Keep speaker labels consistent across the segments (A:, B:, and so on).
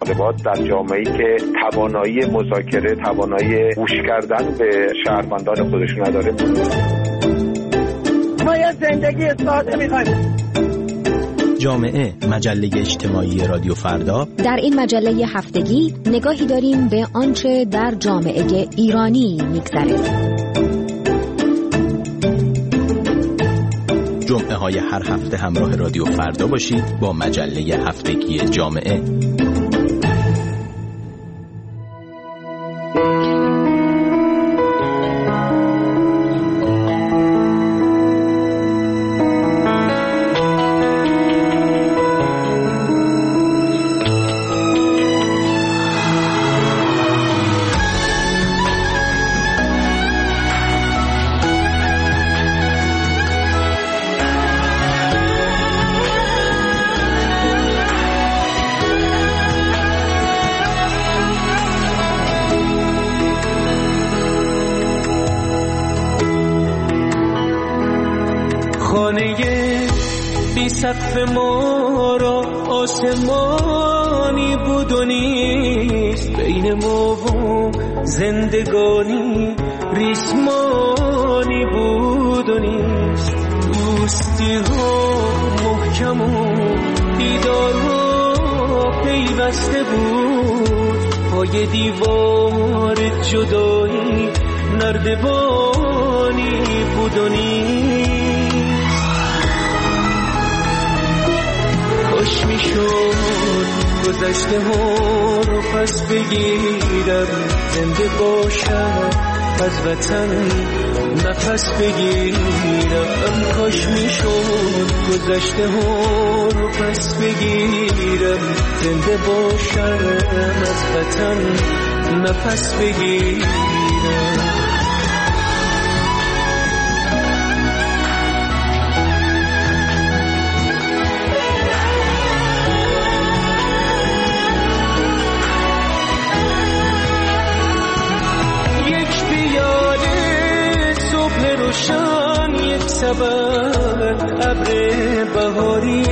A: انضباط در جامعه‌ای که توانایی مذاکره، توانایی گوش کردن به شهروندان خودش نداره.
B: ما یه زندگی ساده می‌خوایم.
C: جامعه، مجله اجتماعی رادیو فردا.
D: در این مجله هفتگی نگاهی داریم به آنچه در جامعه ایرانی می‌گذره.
C: جمعه های هر هفته همراه رادیو فردا باشید با مجله هفتگی جامعه.
E: سقف ما را آسمانی بود و نیست، بین ما و زندگانی ریسمانی بود و نیست. دوستی ها محکم و دیدار ها پیوسته بود، پای دیوار جدایی نردبانی بود و نیست. کاش میشد گذشته ها رو پس بگیرم، زنده باشم از وطن نفس بگیرم. کاش میشد گذشته ها رو پس بگیرم، زنده باشم از وطن نفس بگیرم. روشن یک سبب ابر بهاری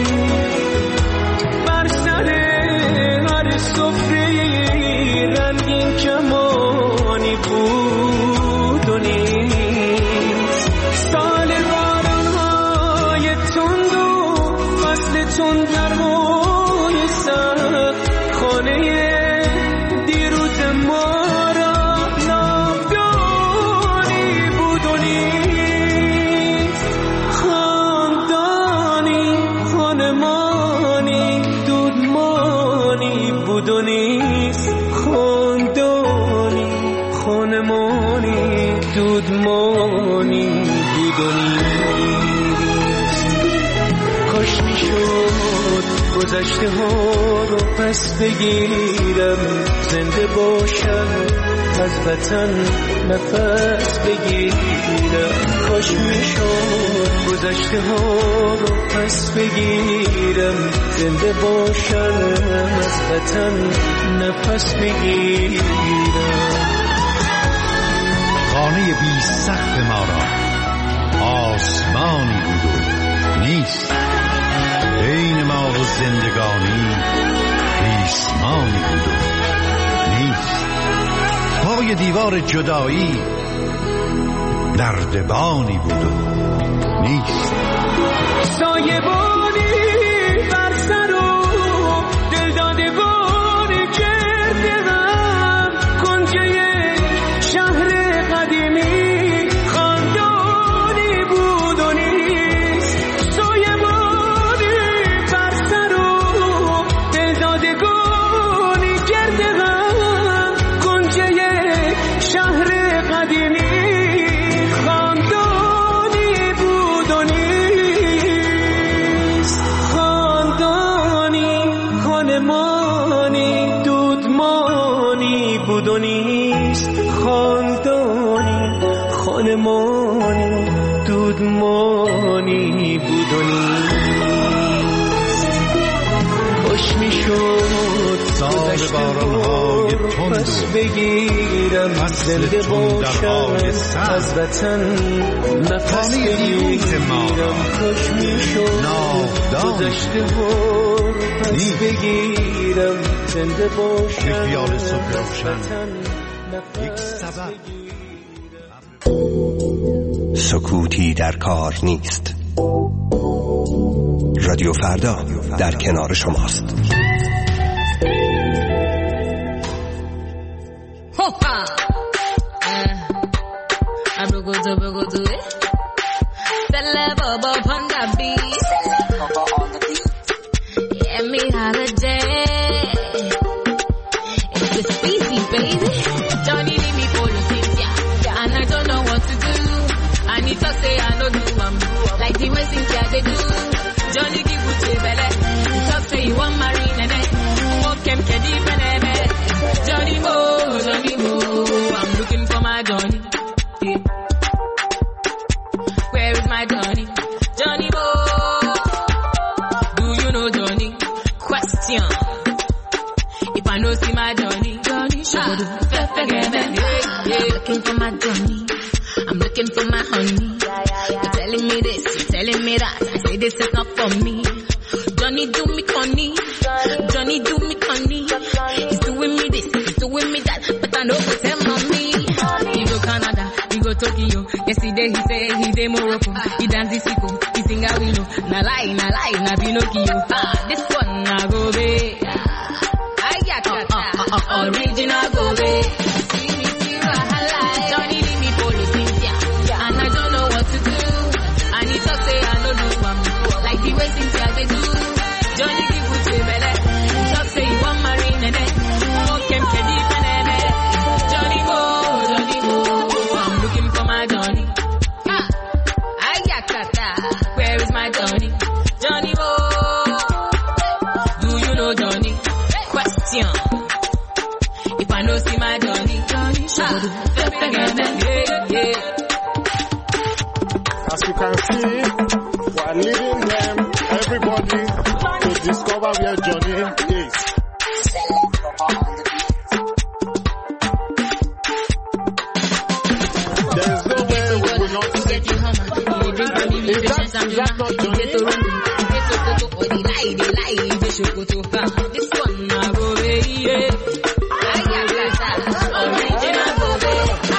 E: بر سر هر سفره رنگین کمانی بود و نیست. سال باران‌های تند و فصل تندرهای سخت خانه دیروز ما دودمانی بود و نیست. کاش میشد گذشته ها رو پس بگیرم، زنده باشم از وطن نفس بگیرم. کاش میشد گذشته ها رو پس بگیرم، زنده باشم از وطن نفس بگیرم.
F: خانه بی سقف ما را آسمانی بود و نیست، بین ما و زندگانی ریسمانی بود و نیست. پای دیوار جدایی نردبانی بود و نیست.
E: سایبانی بر سر و دلدادگان گرد غم، کنجه شهر قدیمی خاندانی بود و نیست. سایبانی بر سر و دلدادگان گرد غم، کنجه شهر قدیمی خاندانی بود و نیست. خاندانی خانمانی دودمانی بود و نیست. خاندانی خانمانی دودمانی بود و نیست. خوش میشد
F: سال باران‌های
E: پس بگیرم، زنده باشم از وطن نفس بگیرم. خوش میشد گذشته ها
F: نیست.
E: بگیرم زنده باشم.
F: یک خیال صبح روشن، یک سبب.
G: سکوتی در کار نیست. رادیو فردا در کنار شماست.
H: هوپا ابروگوزو Sele Bobo on the beat. Yeah, me holiday. It's the species, baby. Johnny leave me for the Cynthia, and I don't know what to do. I need to say I know do like the way Cynthia they do. Johnny give you the belly. Talk say you want marine and then walk him kedi penebe. Johnny Mo, I'm looking for my Johnny. Yeah. Where is my Johnny? Johnny Boy. Do you know Johnny? Question. If I know see my Johnny, Johnny should looking for my Johnny. I'm looking for my honey. You're telling me this, you're telling me that. I say this is not for me. Johnny do me conny. Johnny do me conny. He's doing me this, he's doing me that. But I know what's him on me. He go Canada, he go Tokyo. Yesterday he say he dey Morocco. He dance the sicko, he sing a willow. Na lie, na Pinocchio. This one na go be. Original go be. Johnny leave me for the Cynthia, and I don't know what to do. And he talk say I no do like the way Cynthia they do. Johnny give you the belly. Talk say you want marine and then walk him kedi penebe. Johnny Mo, I'm looking for my Johnny. Where is my Johnny? Johnny Mo, do you know Johnny? Question. If I know see my Johnny,
I: As you can see, we are leading them, everybody, to discover where Johnny is. There is no way we will not see. Is that not Johnny? This one now go away. Original go away.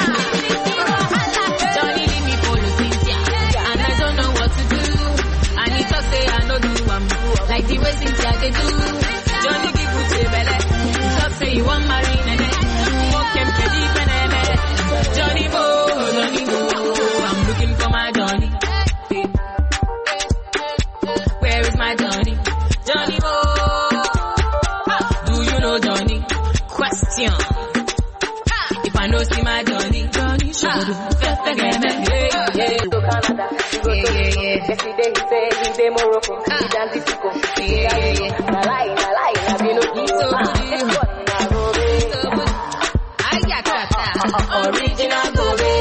I: Johnny leave me for the Cynthia, and I don't know what to do. And he talk say I no do like the way Cynthia they do. Johnny give you the belly. Talk say you want marine and then walk him kedi penebe. Johnny Mo, I'm looking for my Johnny. Where is my Johnny? Johnny Mo, do you know Johnny? Question. If I know see my Johnny, Johnny should Canada, he go Yesterday he say he dey Morocco, he dance the sicko. Na lie, na Pinocchio. Original go away.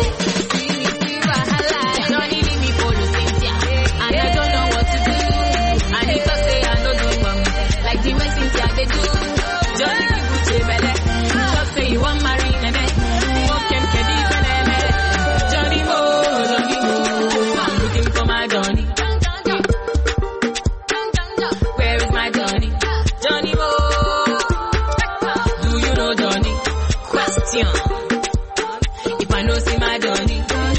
I: Johnny leave me for the Cynthia, and I don't know what to do. And he talk say I no do like the way Cynthia they do. Johnny give you the belly. Talk say you want marine and then walk him kedi penebe. Johnny Mo, I'm looking for my Johnny. Where is my Johnny? Johnny Mo, do you know Johnny? Question. If I know see my Johnny,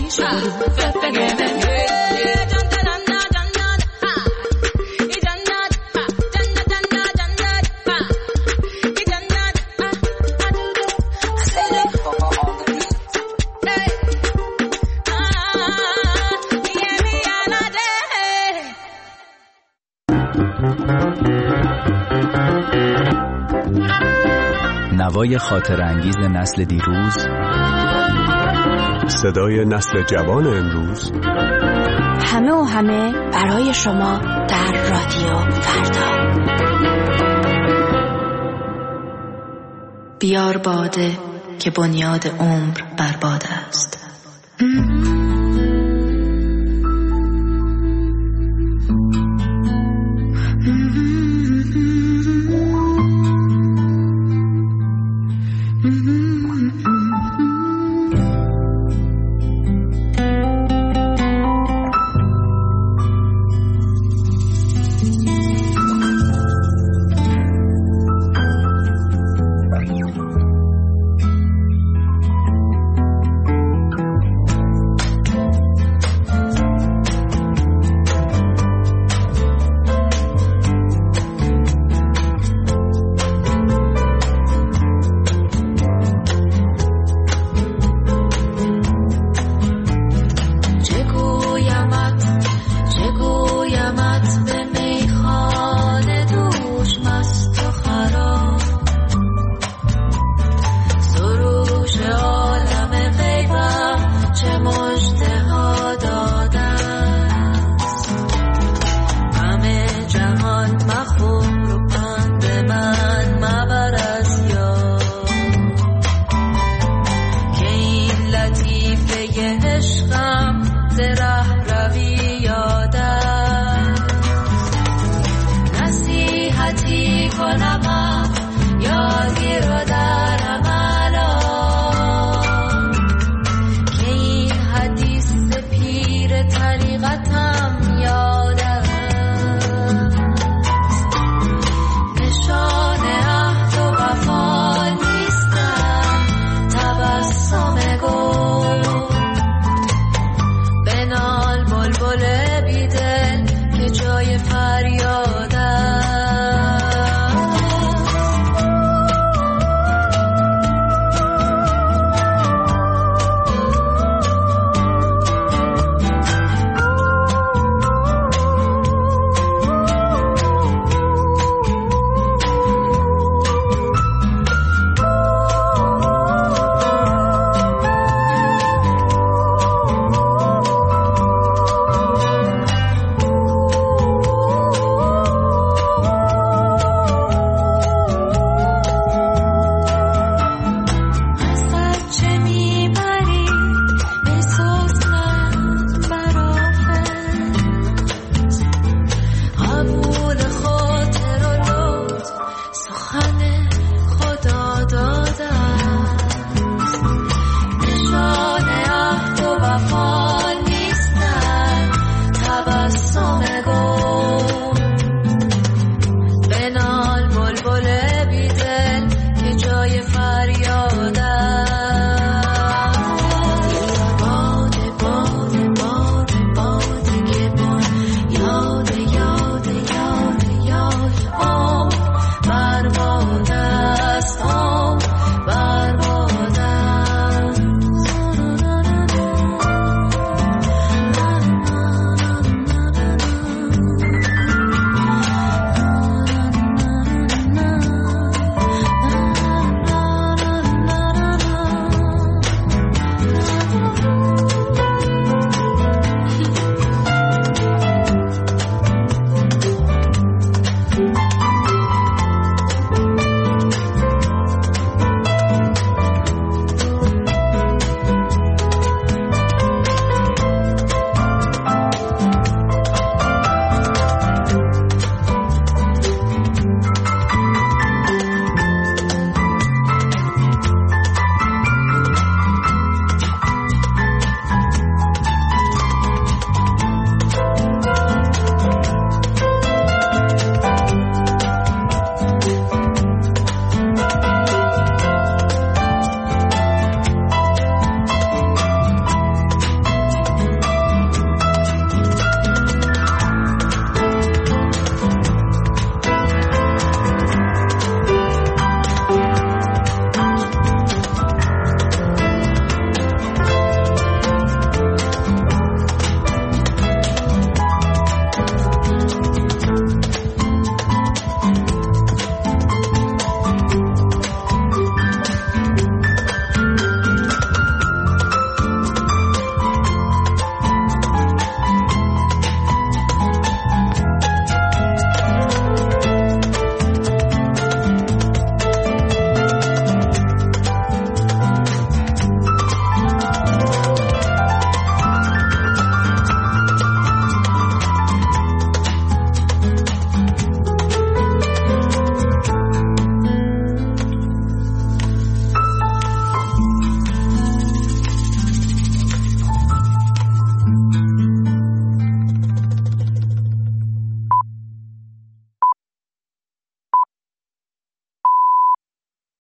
C: نوای خاطر انگیز نسل دیروز،
J: صدای نسل جوان امروز،
D: همه و همه برای شما در رادیو فردا.
K: بیار باده که بنیاد عمر بر باد است.